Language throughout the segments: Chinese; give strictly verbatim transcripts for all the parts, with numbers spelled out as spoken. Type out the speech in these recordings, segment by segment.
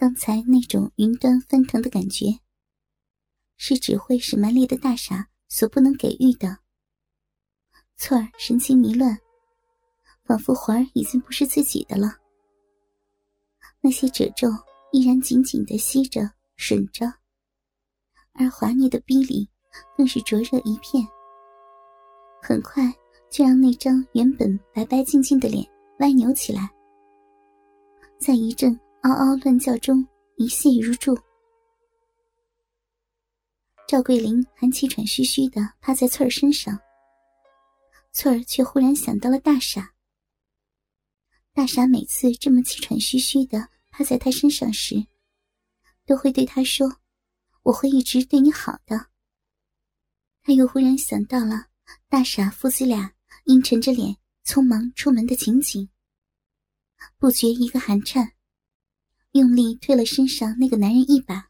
刚才那种云端翻腾的感觉，是只会使蛮力的大傻所不能给予的。翠儿神情迷乱，仿佛环儿已经不是自己的了。那些褶皱依然紧紧地吸着吮着，而滑腻的逼里更是灼热一片，很快就让那张原本白白净净的脸歪扭起来，在一阵嗷嗷乱叫中一泻如注。赵桂林还气喘吁吁地趴在翠儿身上，翠儿却忽然想到了大傻。大傻每次这么气喘吁吁地趴在他身上时，都会对他说：“我会一直对你好的。”他又忽然想到了大傻父子俩阴沉着脸匆忙出门的情景，不觉一个寒颤，用力推了身上那个男人一把。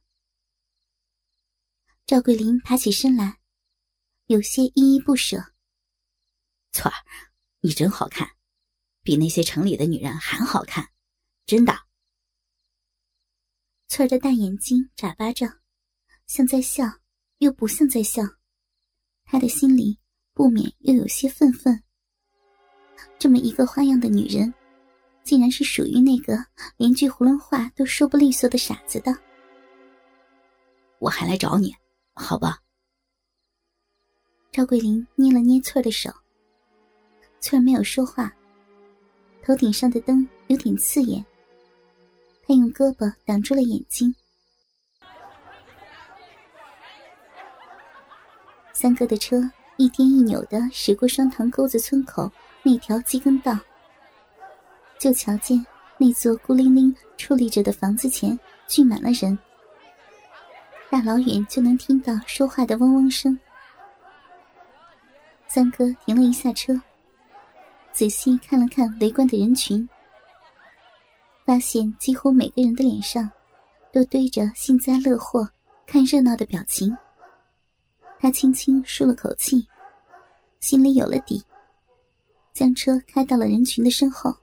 赵桂林爬起身来，有些依依不舍：“ 翠儿，你真好看，比那些城里的女人还好看，真的。” 翠儿的大眼睛眨巴着，像在笑又不像在笑，她的心里不免又有些愤愤。这么一个花样的女人，竟然是属于那个连句囫囵话都说不利索的傻子的。 我还来找你，好吧？ 赵桂林捏了捏翠儿的手，翠儿没有说话，头顶上的灯有点刺眼，她用胳膊挡住了眼睛。三哥的车一颠一扭地驶过双塘沟子村口那条机耕道，就瞧见那座孤零零矗立着的房子前聚满了人，大老远就能听到说话的嗡嗡声。三哥停了一下车，仔细看了看围观的人群，发现几乎每个人的脸上都堆着幸灾乐祸看热闹的表情。他轻轻舒了口气，心里有了底，将车开到了人群的身后。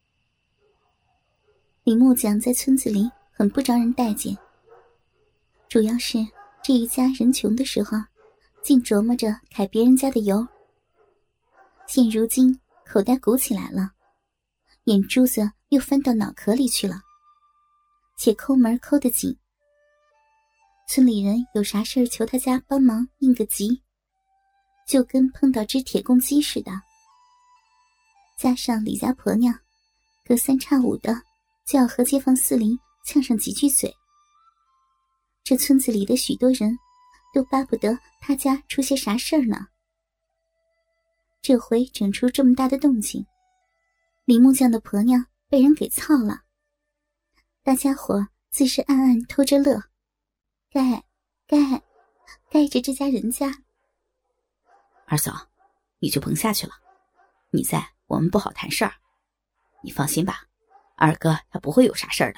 李木匠在村子里很不招人待见，主要是这一家人穷的时候竟琢磨着揩别人家的油，现如今口袋鼓起来了，眼珠子又翻到脑壳里去了，且抠门抠得紧。村里人有啥事儿求他家帮忙应个急，就跟碰到只铁公鸡似的。加上李家婆娘隔三差五的就要和街坊四邻呛上几句嘴，这村子里的许多人都巴不得他家出些啥事儿呢。这回整出这么大的动静，李木匠的婆娘被人给操了，大家伙自是暗暗偷着乐，该该该着这家人家。 二嫂，你就甭下去了，你在我们不好谈事儿。你放心吧，二哥他不会有啥事儿的。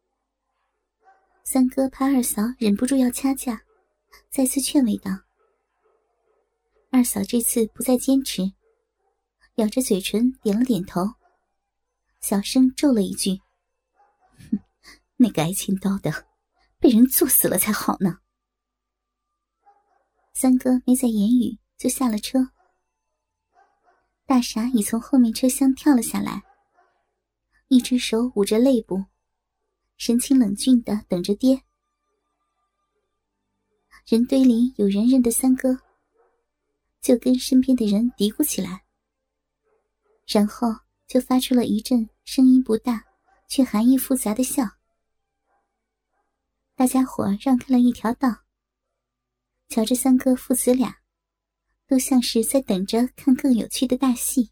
三哥怕二嫂忍不住要掐架，再次劝慰道。二嫂这次不再坚持，咬着嘴唇点了点头，小声咒了一句：“哼，那个挨千刀的被人做死了才好呢。”三哥没再言语，就下了车。大傻已从后面车厢跳了下来，一只手捂着肋部，神情冷峻地等着爹。人堆里有人认得三哥，就跟身边的人嘀咕起来，然后就发出了一阵声音不大却含义复杂的笑。大家伙让开了一条道，瞧着三哥父子俩都像是在等着看更有趣的大戏。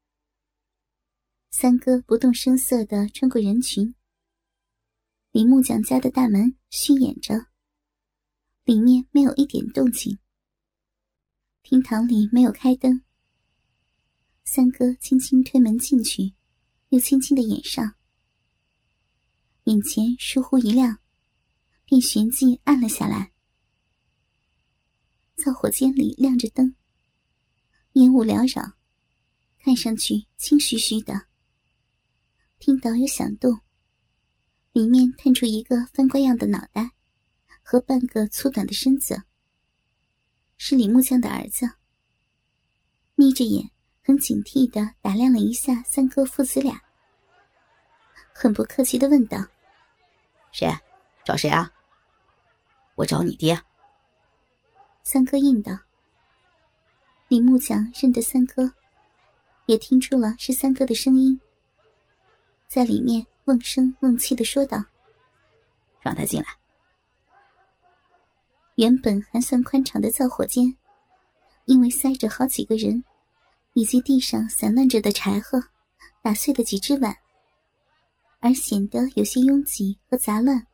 三哥不动声色地穿过人群，李木匠家的大门虚掩着，里面没有一点动静。厅堂里没有开灯，三哥轻轻推门进去，又轻轻地掩上，眼前疏忽一亮，便旋即暗了下来。灶火间里亮着灯，烟雾缭绕，看上去清虚虚的。听到有响动， 里面探出一个翻瓜样的脑袋和半个粗短的身子，是李木匠的儿子。眯着眼，很警惕地打量了一下三哥父子俩，很不客气地问道： 谁？找谁啊？我找你爹。 三哥应道。李木匠认得三哥，也听出了是三哥的声音，在里面瓮声瓮气地说道： 让他进来。 原本还算宽敞的灶火间，因为塞着好几个人，以及地上散乱着的柴禾打碎的几只碗，而显得有些拥挤和杂乱。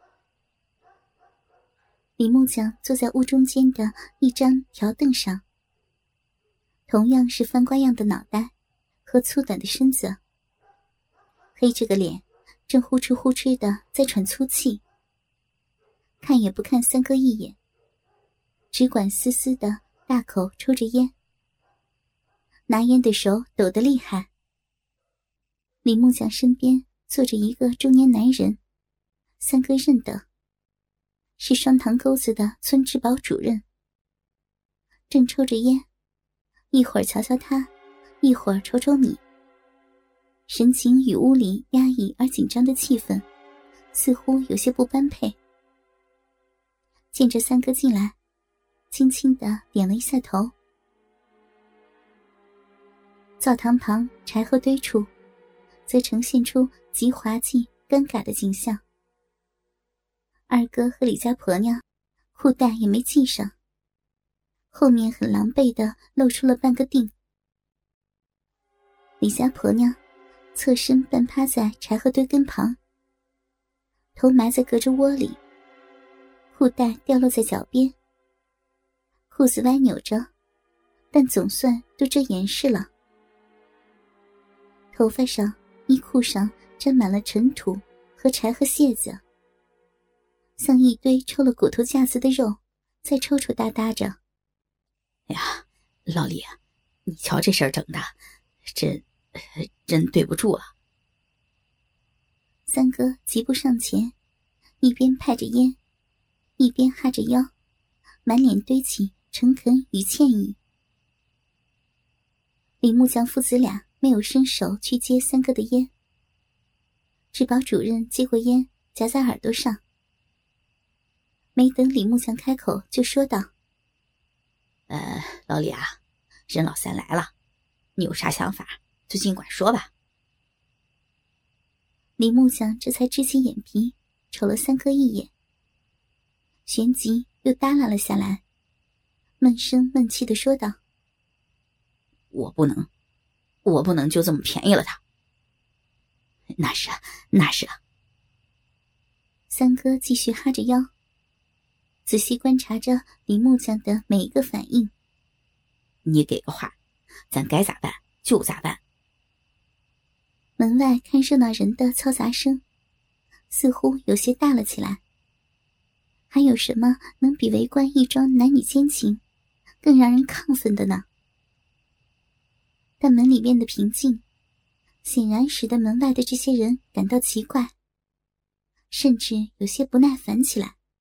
李木匠坐在屋中间的一张条凳上，同样是翻瓜样的脑袋和粗短的身子，黑着个脸，正呼哧呼哧的在喘粗气，看也不看三哥一眼，只管嘶嘶的大口抽着烟，拿烟的手抖得厉害。李木匠身边坐着一个中年男人，三哥认得，是双塘沟子的村治保主任，正抽着烟，一会儿瞧瞧他，一会儿瞅瞅你，神情与屋里压抑而紧张的气氛似乎有些不般配。见着三哥进来，轻轻地点了一下头。灶堂旁柴禾堆处则呈现出极滑稽尴尬的景象。二哥和李家婆娘裤带也没系上，后面很狼狈地露出了半个腚。李家婆娘侧身半趴在柴禾堆根旁，头埋在胳肢窝里，裤带掉落在脚边，裤子歪扭着，但总算都遮严实了。头发上、衣裤上沾满了尘土和柴禾屑子，像一堆抽了骨头架子的肉，在抽抽搭搭着。 哎呀，老李，你瞧这事儿整的，真真对不住了。 三哥急步上前，一边派着烟，一边哈着腰，满脸堆起诚恳与歉意。李木匠父子俩没有伸手去接三哥的烟，治保主任接过烟夹在耳朵上，没等李木匠开口就说道： 呃，老李啊，任老三来了，你有啥想法就尽管说吧。 李木匠这才支起眼皮瞅了三哥一眼，旋即又耷拉了下来，闷声闷气地说道： 我不能我不能就这么便宜了他。那是啊那是啊。 三哥继续哈着腰，仔细观察着李木匠的每一个反应。 你给个话，咱该咋办就咋办。 门外看热闹人的嘈杂声似乎有些大了起来，还有什么能比围观一桩男女奸情更让人亢奋的呢？但门里面的平静显然使得门外的这些人感到奇怪，甚至有些不耐烦起来。